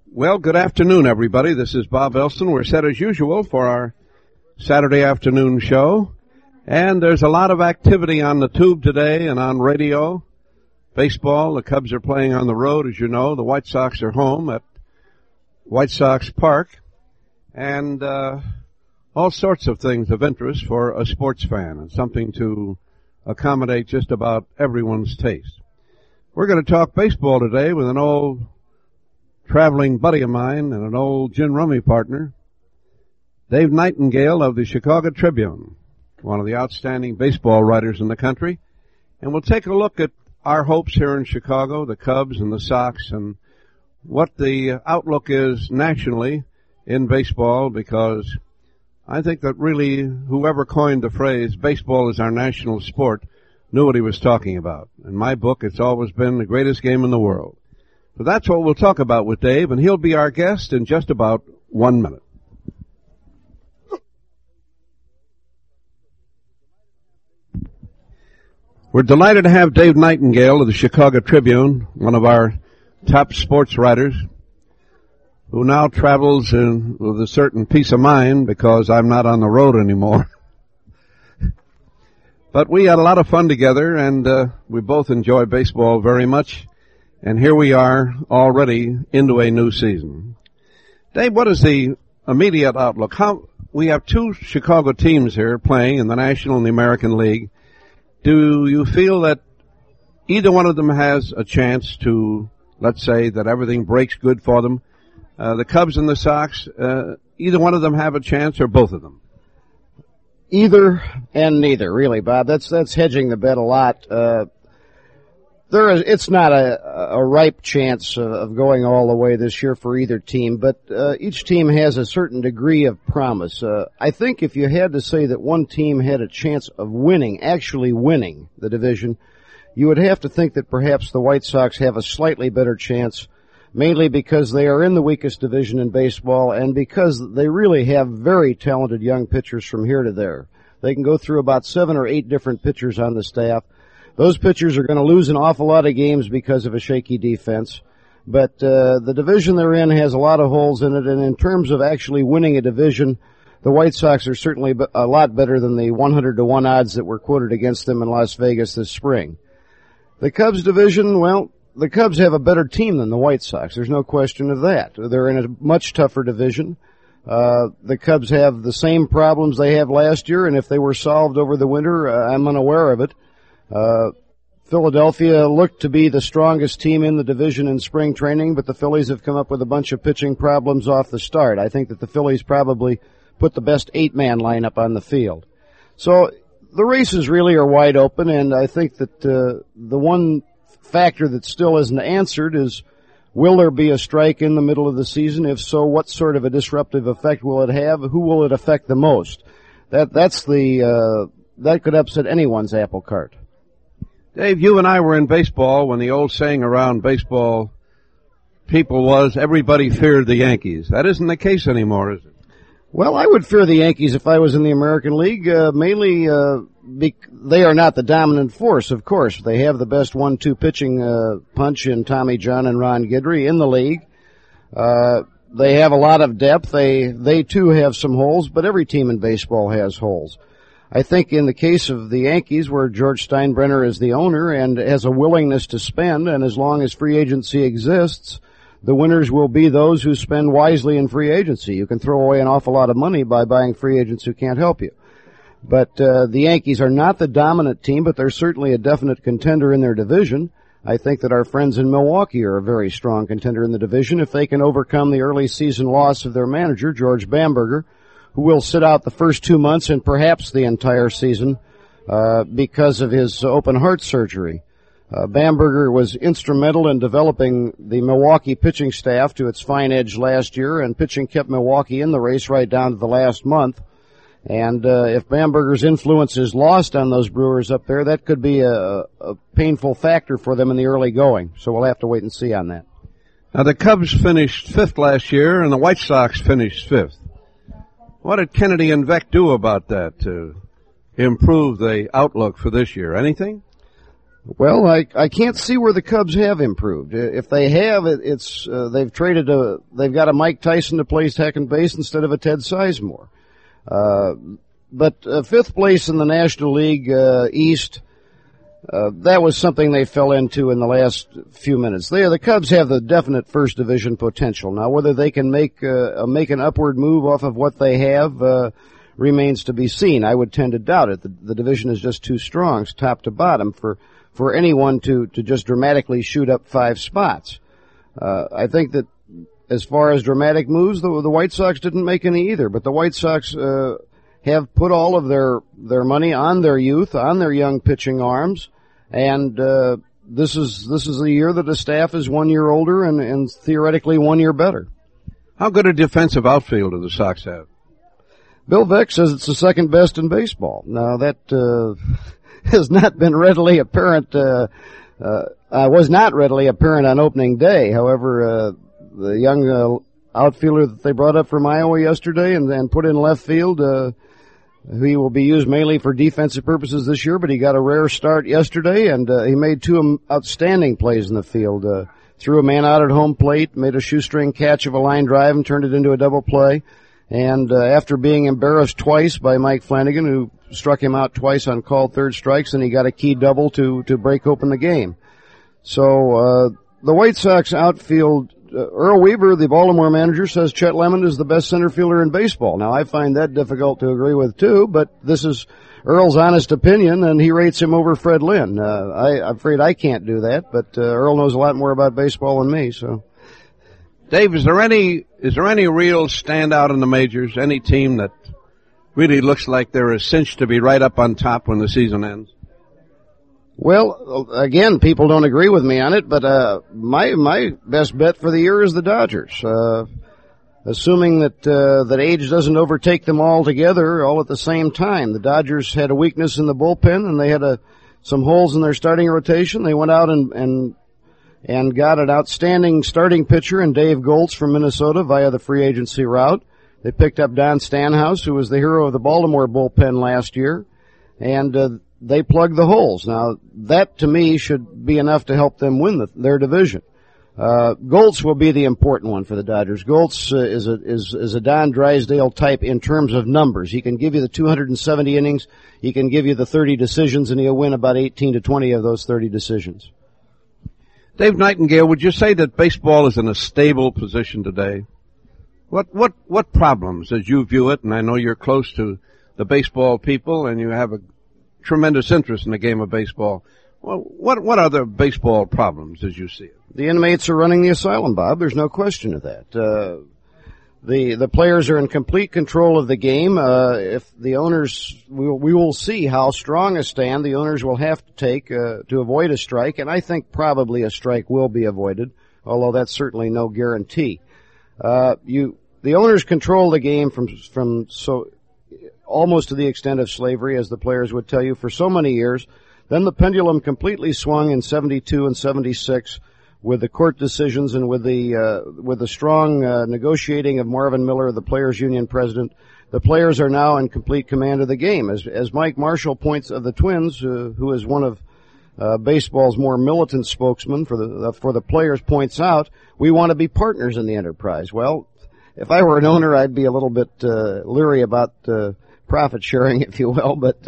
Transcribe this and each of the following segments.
Well, good afternoon, everybody. This is Bob Elston. We're set as usual for our Saturday afternoon show. And there's a lot of activity on the tube today and on radio. Baseball, the Cubs are playing on the road, as you know. The White Sox are home at White Sox Park. And all sorts of things of interest for a sports fan and something to accommodate just about everyone's taste. We're going to talk baseball today with an old traveling buddy of mine and an old gin rummy partner, Dave Nightingale of the Chicago Tribune, one of the outstanding baseball writers in the country. And we'll take a look at our hopes here in Chicago, the Cubs and the Sox, and what the outlook is nationally in baseball, because I think that really whoever coined the phrase, baseball is our national sport, knew what he was talking about. In my book, it's always been the greatest game in the world. So that's what we'll talk about with Dave, and he'll be our guest in just about 1 minute. We're delighted to have Dave Nightingale of the Chicago Tribune, one of our top sports writers, who now travels with a certain peace of mind because I'm not on the road anymore. But we had a lot of fun together, and we both enjoy baseball very much. And here we are already into a new season. Dave, what is the immediate outlook? We have two Chicago teams here playing in the National and the American League. Do you feel that either one of them has a chance to, let's say, that everything breaks good for them? The Cubs and the Sox, either one of them have a chance, or both of them? Either and neither, really, Bob. That's hedging the bet a lot. It's not a ripe chance of going all the way this year for either team, but each team has a certain degree of promise. I think if you had to say that one team had a chance of actually winning the division, you would have to think that perhaps the White Sox have a slightly better chance, mainly because they are in the weakest division in baseball and because they really have very talented young pitchers from here to there. They can go through about 7 or 8 different pitchers on the staff. Those pitchers are going to lose an awful lot of games because of a shaky defense. But the division they're in has a lot of holes in it, and in terms of actually winning a division, the White Sox are certainly a lot better than the 100-to-1 odds that were quoted against them in Las Vegas this spring. The Cubs division, well, the Cubs have a better team than the White Sox. There's no question of that. They're in a much tougher division. The Cubs have the same problems they had last year, and if they were solved over the winter, I'm unaware of it. Philadelphia looked to be the strongest team in the division in spring training, but the Phillies have come up with a bunch of pitching problems off the start. I think that the Phillies probably put the best 8-man lineup on the field. So the races really are wide open, and I think that the one factor that still isn't answered is, will there be a strike in the middle of the season? If so, what sort of a disruptive effect will it have? Who will it affect the most? That could upset anyone's apple cart. Dave, you and I were in baseball when the old saying around baseball people was, everybody feared the Yankees. That isn't the case anymore, is it? Well, I would fear the Yankees if I was in the American League, mainly they are not the dominant force, of course. They have the best 1-2 pitching punch in Tommy John and Ron Guidry in the league. They have a lot of depth. They too have some holes, but every team in baseball has holes. I think in the case of the Yankees, where George Steinbrenner is the owner and has a willingness to spend, and as long as free agency exists, the winners will be those who spend wisely in free agency. You can throw away an awful lot of money by buying free agents who can't help you. But the Yankees are not the dominant team, but they're certainly a definite contender in their division. I think that our friends in Milwaukee are a very strong contender in the division if they can overcome the early season loss of their manager, George Bamberger, who will sit out the first 2 months and perhaps the entire season because of his open heart surgery. Bamberger was instrumental in developing the Milwaukee pitching staff to its fine edge last year, and pitching kept Milwaukee in the race right down to the last month. And if Bamberger's influence is lost on those Brewers up there, that could be a painful factor for them in the early going. So we'll have to wait and see on that. Now, the Cubs finished 5th last year, and the White Sox finished 5th. What did Kennedy and Veeck do about that to improve the outlook for this year? Anything? Well, I can't see where the Cubs have improved. If they have, they've got a Mike Tyson to play second base instead of a Ted Sizemore. But fifth place in the National League East, that was something they fell into in the last few minutes. The Cubs have the definite first division potential. Now, whether they can make an upward move off of what they have remains to be seen. I would tend to doubt it. The division is just too strong, top to bottom, for anyone to just dramatically shoot up 5 spots. I think that as far as dramatic moves, the White Sox didn't make any either, but the White Sox have put all of their money on their youth, on their young pitching arms, and this is a year that the staff is 1 year older and theoretically 1 year better. How good a defensive outfield do the Sox have? Bill Veeck says it's the second best in baseball. Now that has not been readily apparent, was not readily apparent on opening day. However, the young outfielder that they brought up from Iowa yesterday and put in left field, he will be used mainly for defensive purposes this year, but he got a rare start yesterday, and he made 2 outstanding plays in the field. Threw a man out at home plate, made a shoestring catch of a line drive and turned it into a double play. And after being embarrassed twice by Mike Flanagan, who struck him out twice on called third strikes, and he got a key double to break open the game. So the White Sox outfield, Earl Weaver, the Baltimore manager, says Chet Lemon is the best center fielder in baseball. Now, I find that difficult to agree with, too, but this is Earl's honest opinion, and he rates him over Fred Lynn. I'm afraid I can't do that, but Earl knows a lot more about baseball than me, so... Dave, is there any real standout in the majors? Any team that really looks like they're a cinch to be right up on top when the season ends? Well, again, people don't agree with me on it, but my best bet for the year is the Dodgers. Assuming that age doesn't overtake them all together, all at the same time. The Dodgers had a weakness in the bullpen, and they had some holes in their starting rotation. They went out and got an outstanding starting pitcher in Dave Goltz from Minnesota via the free agency route. They picked up Don Stanhouse, who was the hero of the Baltimore bullpen last year, and they plugged the holes. Now, that to me should be enough to help them win their division. Goltz will be the important one for the Dodgers. Goltz is a Don Drysdale type in terms of numbers. He can give you the 270 innings, he can give you the 30 decisions, and he'll win about 18 to 20 of those 30 decisions. Dave Nightingale, would you say that baseball is in a stable position today? What problems, as you view it, and I know you're close to the baseball people and you have a tremendous interest in the game of baseball, well, what are the baseball problems as you see it? The inmates are running the asylum, Bob. There's no question of that. The players are in complete control of the game. If the owners, we will see how strong a stand the owners will have to take to avoid a strike, and I think probably a strike will be avoided, although that's certainly no guarantee. The owners control the game from so almost to the extent of slavery, as the players would tell you, for so many years. Then the pendulum completely swung in 72 and 76. With the court decisions and with the strong negotiating of Marvin Miller, the Players Union president, the players are now in complete command of the game. As Mike Marshall points of the Twins, who is one of baseball's more militant spokesmen for the players, points out, we want to be partners in the enterprise. Well, if I were an owner, I'd be a little bit leery about profit sharing, if you will. But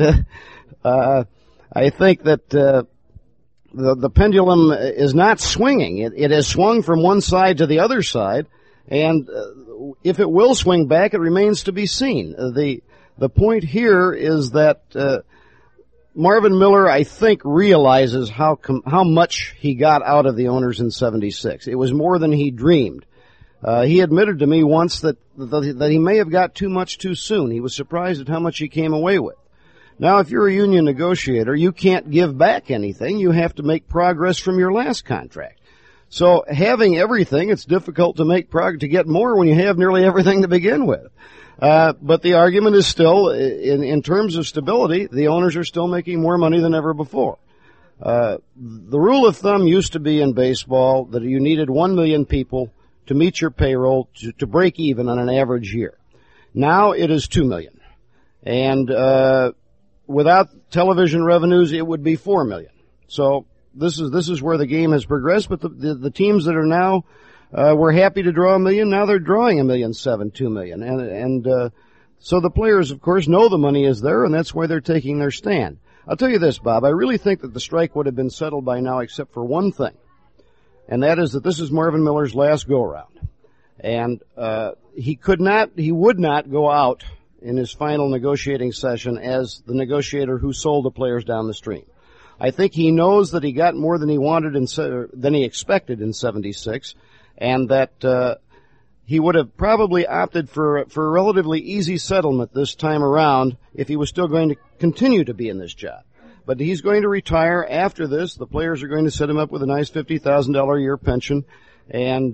I think that. The pendulum is not swinging. It has swung from one side to the other side, and if it will swing back, it remains to be seen. The point here is that Marvin Miller, I think, realizes how much he got out of the owners in 76. It was more than he dreamed. He admitted to me once that he may have got too much too soon. He was surprised at how much he came away with. Now, if you're a union negotiator, you can't give back anything. You have to make progress from your last contract. So having everything, it's difficult to make progress, to get more when you have nearly everything to begin with. But the argument is still, in terms of stability, the owners are still making more money than ever before. The rule of thumb used to be in baseball that you needed 1 million people to meet your payroll to break even on an average year. Now it is 2 million. And without television revenues, it would be 4 million. So this is where the game has progressed. But the teams that are now were happy to draw $1 million, now they're drawing $1.7 million, $2 million, and so the players, of course, know the money is there, and that's why they're taking their stand. I'll tell you this, Bob. I really think that the strike would have been settled by now, except for one thing, and that is that this is Marvin Miller's last go-around, and he would not go out in his final negotiating session as the negotiator who sold the players down the stream. I think he knows that he got more than he wanted than he expected in '76, and that he would have probably opted for a relatively easy settlement this time around if he was still going to continue to be in this job. But he's going to retire after this. The players are going to set him up with a nice $50,000 a year pension, and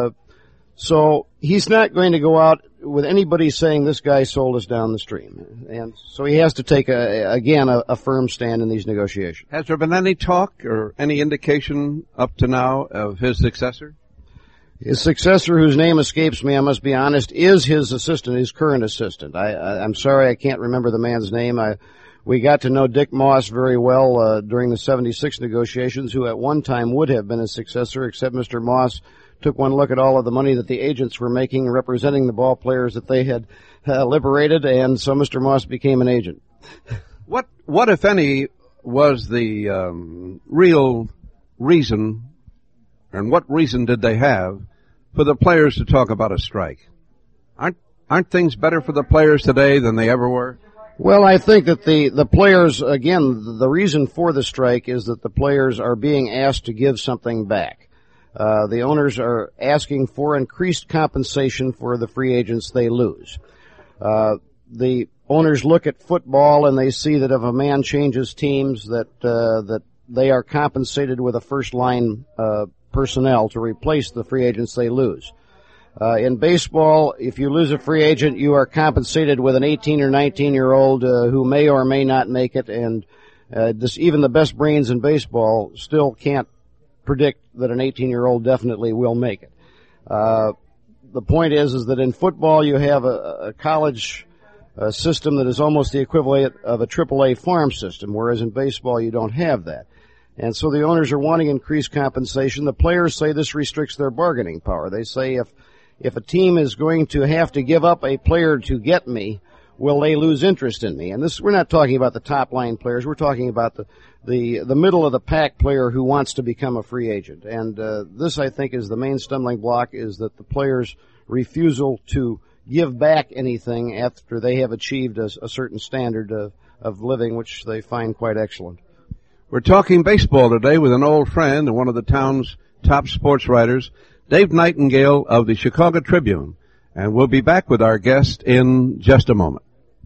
so he's not going to go out with anybody saying this guy sold us down the stream. And so he has to take a firm stand in these negotiations. Has there been any talk or any indication up to now of his successor? His successor, whose name escapes me, I must be honest, is his assistant, his current assistant. I'm sorry I can't remember the man's name. We got to know Dick Moss very well during the '76 negotiations, who at one time would have been his successor, except Mr. Moss took one look at all of the money that the agents were making representing the ball players that they had liberated, and so Mr. Moss became an agent. What if any, was the real reason, and what reason did they have for the players to talk about a strike? Aren't things better for the players today than they ever were? Well, I think that the players, again, the reason for the strike is that the players are being asked to give something back. The owners are asking for increased compensation for the free agents they lose. The owners look at football and they see that if a man changes teams, that they are compensated with a first line personnel to replace the free agents they lose. In baseball, if you lose a free agent, you are compensated with an 18 or 19-year-old who may or may not make it, and even the best brains in baseball still can't predict that an 18-year-old definitely will make it. The point is that in football you have a college system that is almost the equivalent of a AAA farm system, whereas in baseball you don't have that. And so the owners are wanting increased compensation. The players say this restricts their bargaining power. They say if a team is going to have to give up a player to get me, will they lose interest in me? And this, we're not talking about the top line players. We're talking about the middle of the pack player who wants to become a free agent. And this, I think, is the main stumbling block, is that the players' refusal to give back anything after they have achieved a certain standard of living, which they find quite excellent. We're talking baseball today with an old friend and one of the town's top sports writers, Dave Nightingale of the Chicago Tribune. And we'll be back with our guest in just a moment.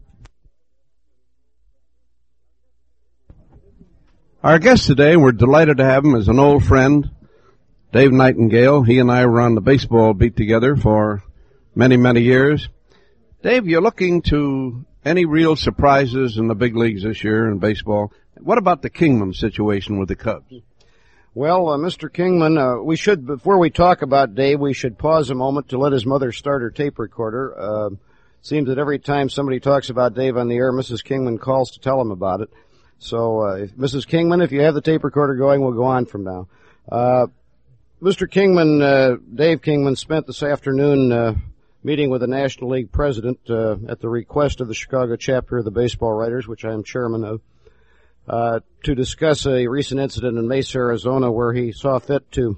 Our guest today, we're delighted to have him, is an old friend, Dave Nightingale. He and I were on the baseball beat together for many, many years. Dave, you're looking to any real surprises in the big leagues this year in baseball? What about the Kingman situation with the Cubs? Well, Mr. Kingman, we should, before we talk about Dave, we should pause a moment to let his mother start her tape recorder. Seems that every time somebody talks about Dave on the air, Mrs. Kingman calls to tell him about it. So, Mrs. Kingman, if you have the tape recorder going, we'll go on from now. Mr. Kingman, Dave Kingman, spent this afternoon meeting with the National League president at the request of the Chicago chapter of the Baseball Writers, which I am chairman of, to discuss a recent incident in Mesa, Arizona, where he saw fit to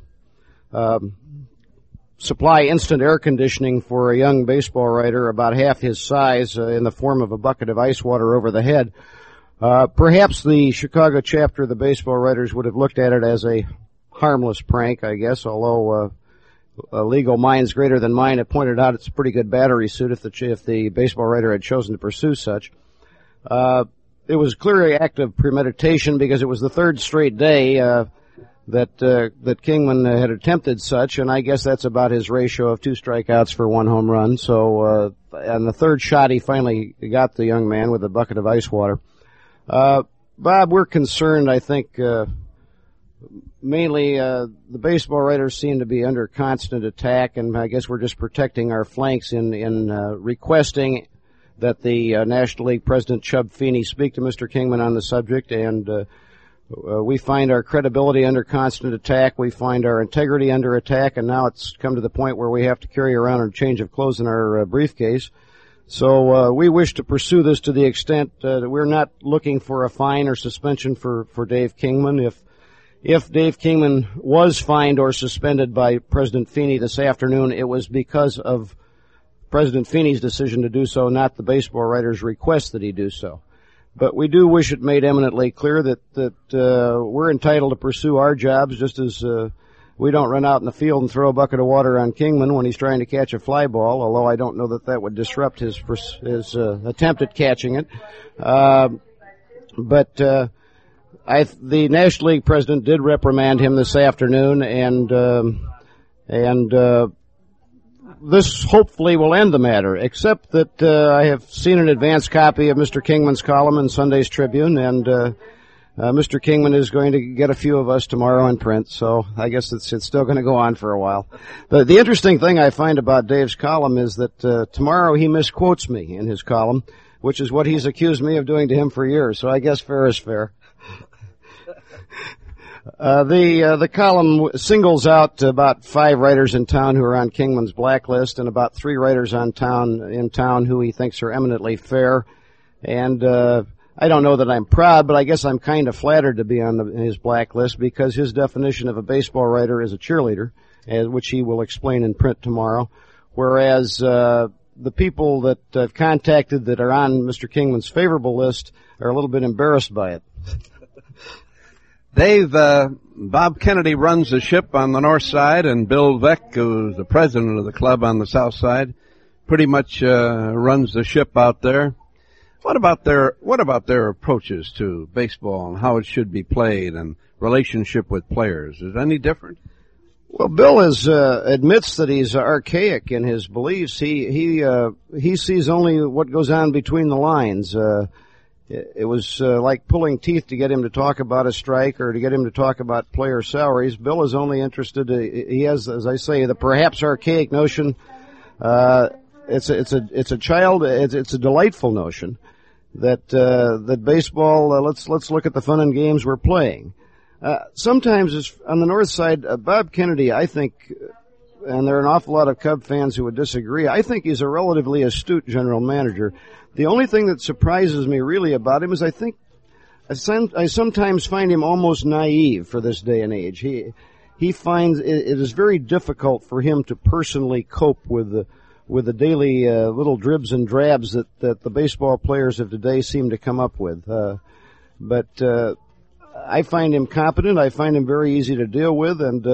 supply instant air conditioning for a young baseball writer about half his size in the form of a bucket of ice water over the head. Perhaps the Chicago chapter of the Baseball Writers would have looked at it as a harmless prank, I guess, although legal minds greater than mine have pointed out it's a pretty good battery suit if the baseball writer had chosen to pursue such. It was clearly an act of premeditation because it was the third straight day that Kingman had attempted such, and I guess that's about his ratio of 2 strikeouts for 1 home run. So on the third shot, he finally got the young man with a bucket of ice water. Bob, we're concerned, I think, mainly the baseball writers seem to be under constant attack, and I guess we're just protecting our flanks in requesting that the National League President Chub Feeney speak to Mr. Kingman on the subject, and We find our credibility under constant attack. We find our integrity under attack, and now it's come to the point where we have to carry around a change of clothes in our briefcase. So we wish to pursue this to the extent that we're not looking for a fine or suspension for Dave Kingman. If Dave Kingman was fined or suspended by President Feeney this afternoon, it was because of President Feeney's decision to do so, not the baseball writer's request that he do so. But we do wish it made eminently clear that we're entitled to pursue our jobs, just as we don't run out in the field and throw a bucket of water on Kingman when he's trying to catch a fly ball, although I don't know that would disrupt his attempt at catching it. But the National League president did reprimand him this afternoon, and this hopefully will end the matter, except that I have seen an advance copy of Mr. Kingman's column in Sunday's Tribune, and Mr. Kingman is going to get a few of us tomorrow in print, so I guess it's still going to go on for a while. The interesting thing I find about Dave's column is that tomorrow he misquotes me in his column, which is what he's accused me of doing to him for years, so I guess fair is fair. The column singles out about 5 writers in town who are on Kingman's blacklist and about 3 writers in town who he thinks are eminently fair. And I don't know that I'm proud, but I guess I'm kind of flattered to be on his blacklist because his definition of a baseball writer is a cheerleader, which he will explain in print tomorrow. Whereas the people that I've contacted that are on Mr. Kingman's favorable list are a little bit embarrassed by it. Dave, Bob Kennedy runs the ship on the north side, and Bill Veeck, who's the president of the club on the south side, pretty much runs the ship out there. What about their approaches to baseball and how it should be played and relationship with players? Is it any different? Well, Bill admits that he's archaic in his beliefs. He sees only what goes on between the lines. It was like pulling teeth to get him to talk about a strike or to get him to talk about player salaries. Bill is only interested. He has, as I say, the perhaps archaic notion. It's a delightful notion that baseball. Let's look at the fun and games we're playing. Sometimes on the north side, Bob Kennedy, I think, and there are an awful lot of Cub fans who would disagree. I think he's a relatively astute general manager. The only thing that surprises me really about him is I sometimes find him almost naive for this day and age. He finds it is very difficult for him to personally cope with the daily little dribs and drabs that the baseball players of today seem to come up with. But I find him competent. I find him very easy to deal with, and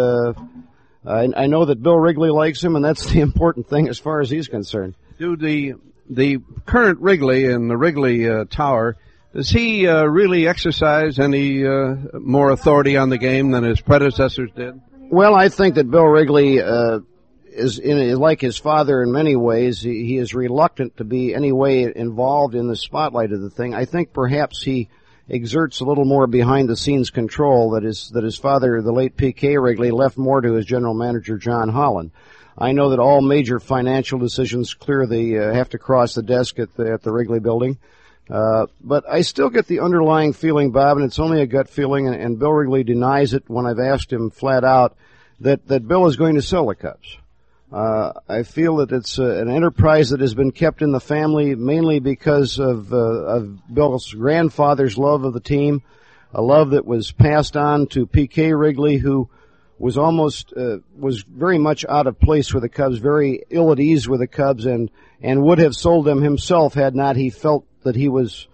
I know that Bill Wrigley likes him, and that's the important thing as far as he's concerned. Do the current Wrigley in the Wrigley Tower, does he really exercise any more authority on the game than his predecessors did? Well, I think that Bill Wrigley is like his father in many ways. He is reluctant to be any way involved in the spotlight of the thing. I think perhaps he exerts a little more behind-the-scenes control that his father, the late P.K. Wrigley, left more to his general manager, John Holland. I know that all major financial decisions have to cross the desk at the Wrigley Building. But I still get the underlying feeling, Bob, and it's only a gut feeling, and Bill Wrigley denies it when I've asked him flat out, that Bill is going to sell the Cubs. I feel that it's an enterprise that has been kept in the family mainly because of Bill's grandfather's love of the team, a love that was passed on to P.K. Wrigley, who was was very much out of place with the Cubs, very ill at ease with the Cubs, and would have sold them himself had not he felt that he was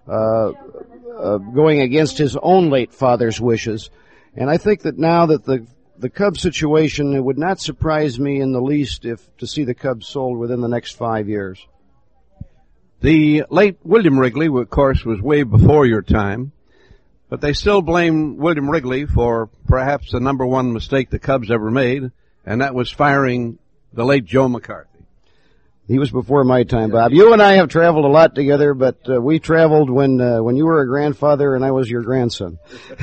going against his own late father's wishes. And I think that now that the Cubs situation, it would not surprise me in the least to see the Cubs sold within the next 5 years. The late William Wrigley, of course, was way before your time, but they still blame William Wrigley for perhaps the number one mistake the Cubs ever made, and that was firing the late Joe McCarthy. He was before my time, Bob. You and I have traveled a lot together, but we traveled when you were a grandfather and I was your grandson.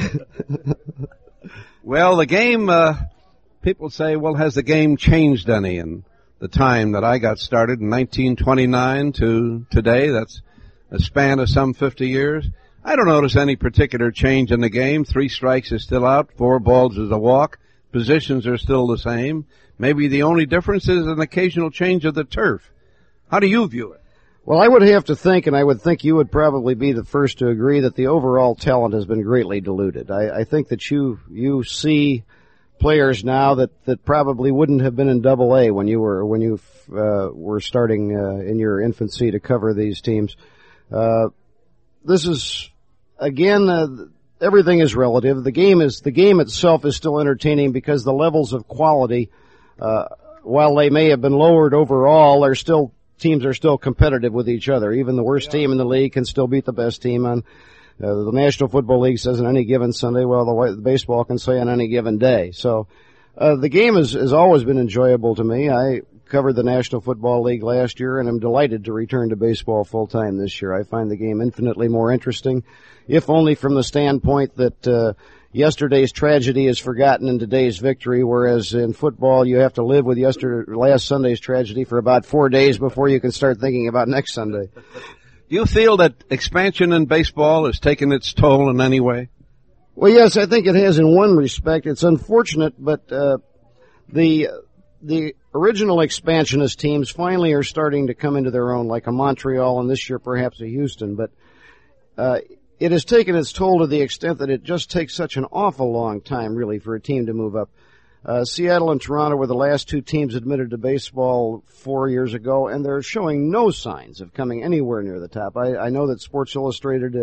Well, the game, people say, well, has the game changed any in the time that I got started in 1929 to today? That's a span of some 50 years. I don't notice any particular change in the game. 3 strikes is still out, 4 balls is a walk. Positions are still the same. Maybe the only difference is an occasional change of the turf. How do you view it? Well, I would have to think, and I would think you would probably be the first to agree, that the overall talent has been greatly diluted. I think that you see players now that probably wouldn't have been in Double A when you were starting in your infancy to cover these teams. This is again. Everything is relative. The game itself is still entertaining because the levels of quality, while they may have been lowered overall, teams are still competitive with each other. Even the worst team in the league can still beat the best team on, the National Football League says on any given Sunday, well, the baseball can say on any given day. So, the game has always been enjoyable to me. I covered the National Football League last year, and I'm delighted to return to baseball full time this year. I find the game infinitely more interesting, if only from the standpoint that yesterday's tragedy is forgotten in today's victory, whereas in football you have to live with last Sunday's tragedy for about 4 days before you can start thinking about next Sunday. Do you feel that expansion in baseball has taken its toll in any way? Well, yes, I think it has in one respect. It's unfortunate, but the original expansionist teams finally are starting to come into their own, like a Montreal and this year perhaps a Houston, but it has taken its toll to the extent that it just takes such an awful long time, really, for a team to move up. Seattle and Toronto were the last 2 teams admitted to baseball 4 years ago, and they're showing no signs of coming anywhere near the top. I know that Sports Illustrated,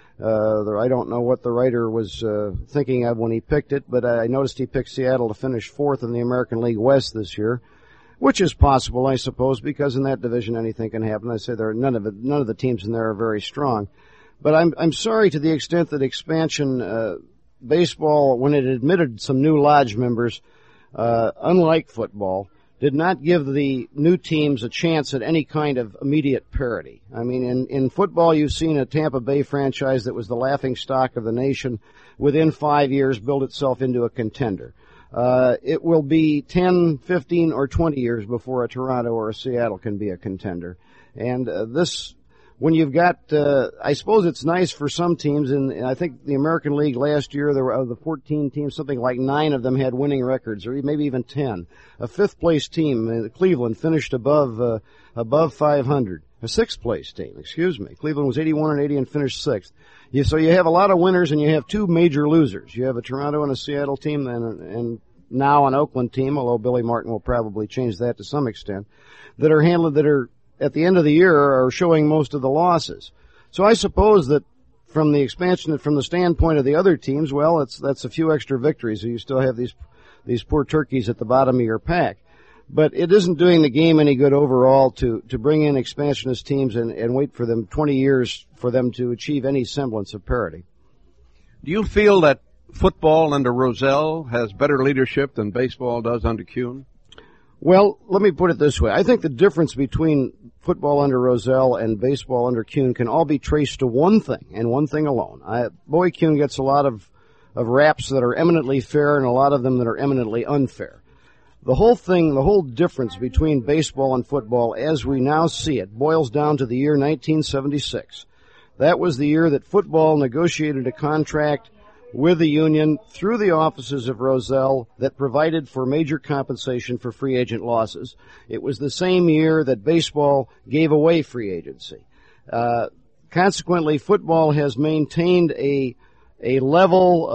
I don't know what the writer was thinking of when he picked it, but I noticed he picked Seattle to finish 4th in the American League West this year, which is possible, I suppose, because in that division anything can happen. I say none of the teams in there are very strong. But I'm sorry to the extent that expansion baseball, when it admitted some new lodge members, unlike football, did not give the new teams a chance at any kind of immediate parity. I mean, in football, you've seen a Tampa Bay franchise that was the laughing stock of the nation within 5 years build itself into a contender. It will be 10, 15, or 20 years before a Toronto or a Seattle can be a contender. And when you've got, I suppose it's nice for some teams, and I think the American League last year, there were of the 14 teams, something like 9 of them had winning records, or maybe even 10. A 5th place team, Cleveland, finished above 500. A 6th place team, Cleveland was 81-80 and finished 6th. So you have a lot of winners and you have 2 major losers. You have a Toronto and a Seattle team and now an Oakland team, although Billy Martin will probably change that to some extent, that are at the end of the year are showing most of the losses. So I suppose that from the expansion, from the standpoint of the other teams, well, that's a few extra victories. So you still have these poor turkeys at the bottom of your pack. But it isn't doing the game any good overall to bring in expansionist teams and wait for them 20 years for them to achieve any semblance of parity. Do you feel that football under Rozelle has better leadership than baseball does under Kuhn? Well, let me put it this way. I think the difference between football under Rozelle and baseball under Kuhn can all be traced to one thing, and one thing alone. Bowie Kuhn gets a lot of raps that are eminently fair and a lot of them that are eminently unfair. The whole difference between baseball and football as we now see it boils down to the year 1976. That was the year that football negotiated a contract with the union through the offices of Rozelle that provided for major compensation for free agent losses. It was the same year that baseball gave away free agency. Consequently, football has maintained a level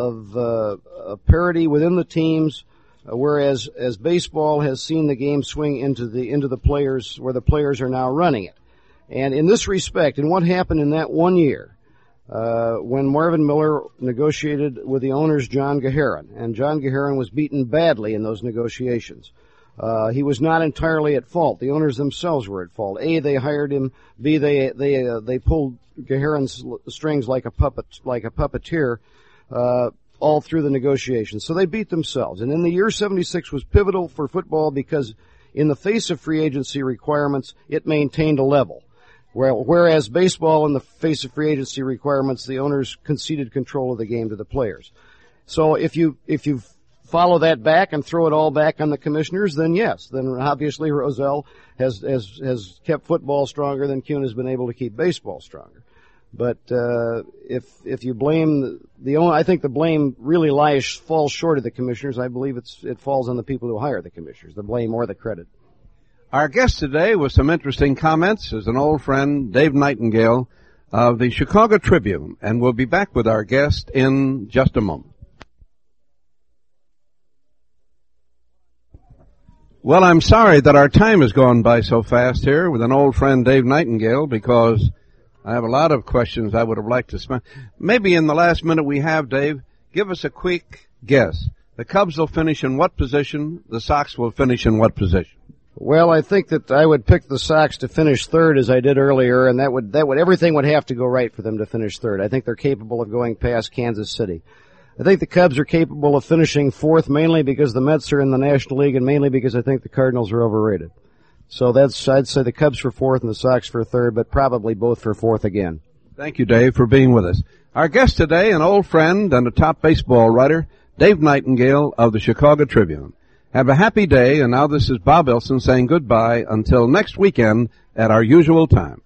of parity within the teams, whereas baseball has seen the game swing into the players, where the players are now running it. And in this respect, and what happened in that 1 year, when Marvin Miller negotiated with the owners John Gaharon, and John Gaharon was beaten badly in those negotiations. He was not entirely at fault. The owners themselves were at fault. A, they hired him. B, they pulled Gaharon's strings like a puppeteer, all through the negotiations. So they beat themselves. And in the year 76 was pivotal for football because in the face of free agency requirements, it maintained a level. Whereas baseball, in the face of free agency requirements, the owners conceded control of the game to the players. So if you follow that back and throw it all back on the commissioners, then yes, then obviously Rozelle has kept football stronger than Kuhn has been able to keep baseball stronger. But if you blame I think the blame really falls short of the commissioners. I believe it falls on the people who hire the commissioners, the blame or the credit. Our guest today with some interesting comments is an old friend, Dave Nightingale of the Chicago Tribune, and we'll be back with our guest in just a moment. Well, I'm sorry that our time has gone by so fast here with an old friend, Dave Nightingale, because I have a lot of questions I would have liked to spend. Maybe in the last minute we have, Dave, give us a quick guess. The Cubs will finish in what position? The Sox will finish in what position? Well, I think that I would pick the Sox to finish third as I did earlier, and that would everything would have to go right for them to finish third. I think they're capable of going past Kansas City. I think the Cubs are capable of finishing fourth, mainly because the Mets are in the National League and mainly because I think the Cardinals are overrated. So I'd say the Cubs for fourth and the Sox for third, but probably both for fourth again. Thank you, Dave, for being with us. Our guest today, an old friend and a top baseball writer, Dave Nightingale of the Chicago Tribune. Have a happy day, and now this is Bob Elson saying goodbye until next weekend at our usual time.